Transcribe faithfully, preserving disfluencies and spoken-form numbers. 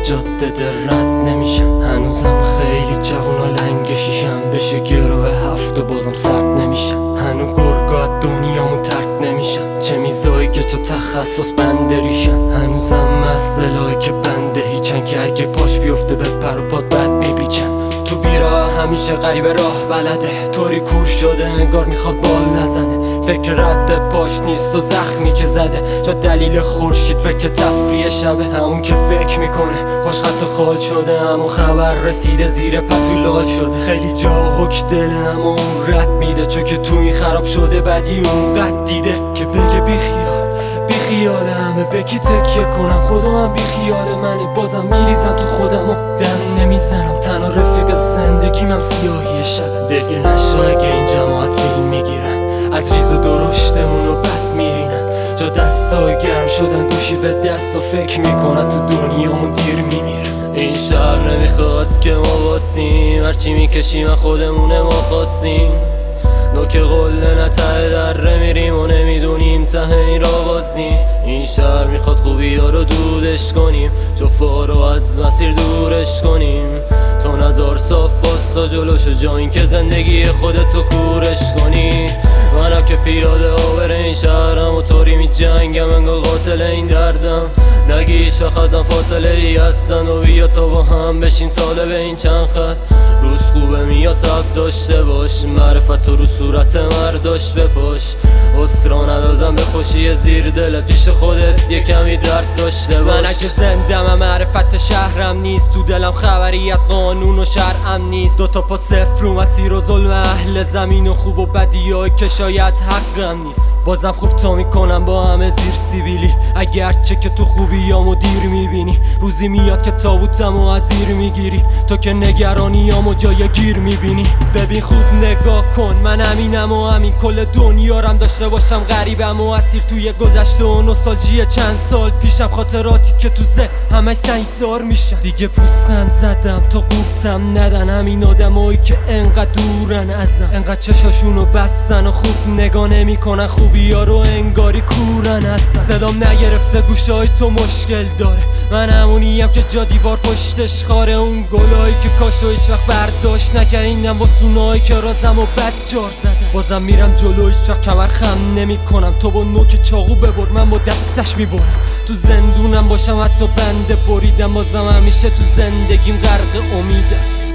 جاده رد نمیشم، هنوزم خیلی جوونا لنگ شیشم، بشه گروه هفته بازم سرد نمیشم، هنو گرگا دنیامو ترد نمیشم، چه میزایی که تو تخصص بندریشم، هنوزم مسئلهایی که بنده هیچن که اگه پاش بیفته به پر و پاد بد میبیچم. تو بیراه همیشه غریب راه بلده، طوری کور شده انگار میخواد بال نزنه، فکر رد پاش نیست و زخمی که زده، جا دلیل خورشید فکر تفریه شبه، همون که فکر میکنه خوشخط خال شده، اما خبر رسیده زیر پتو لال شده، خیلی جا حک دله اما اون رد میده، چون که تو این خراب شده بدی اون قد دیده که بگه بیخیال بیخیال همه بکی تکیه کنم، خدا هم بیخیال منه، بازم میریزم تو خودم و دم نمیزنم، تنها رفیق زندگیم هم سیاهی شب، دلگیر نشو اگه این جماعت فیلم میگیرن، از ریز و درشتمون و بد میرینن، جا دستای گرم شدن گوشی به دست و فکر میکنن تو دنیامون دیر میمیرن. این شهر نمیخواد که ما باسیم، هرچی میکشیم خودمونه ما خواستیم، نوک قله نه ته دره میریم و نمیدونیم ته این را بازنیم، این شهر میخواد خوبی ها رو دودش کنیم، جفا رو از مسیر دورش کنیم، تا نظر صاف واسا جلوش جا این که زندگی خودتو کورش کنی، منم که پیاده آور این شهرم و طوری می جنگم انگار قاتل این دردم، نگی هیچ وقت ازم فاصله ای هستن و بیا تا با هم بشیم طالب این چند خط، روز خوبه میاد تب داشته باش، معرفت رو صورت مرداش بپاش، اسرا ندادم به خوشی زیر دلت، پیش خودت یه کمی درد داشته باش، من اگه زندم معرفت شهرم نیست، تو دلم خبری از قانون و شرعم نیست، دوتا پا صفر رو مسیر و ظلم اهل زمین و خوب و بدی های که شاید حقم نیست، بازم خوب تا میکنم با همه زیر سیبیلی، اگرچه که تو خوبیامو دیر میبینی، روزی میاد که تابوتمو از زیر میگیری، تو که نگرانیامو جای گیر میبینی، ببین خوب نگاه کن من همینم و همین کل دنیارم داشته باشم غریبم و اسیر توی گذشته و نوستالژی چند سال پیشم، خاطراتی که تو ذهن همش سنگسار میشن، دیگه پوزخند زدم تا قورتم ندن همین آدمایی که انقدر دورن ازم، انقدر چشاشونو بستن و خوب نگاه نمیکنن خوبی ها رو انگاری کورن هستن، صدام نگرفته گوشای تو مشکل داره، من همونیم که جا دیوار پشتش خاره، اون گلایی که کاشو هیچ وقت برداشت نکردینم واسونایی که رازم و بد جار زده، بازم میرم جلو هیچ وقت کمر خم نمی کنم، تو با نوک چاقو ببر من با دستش میبرم، تو زندونم باشم حتی بنده بریدم، بازم همیشه تو زندگیم غرق امیدم.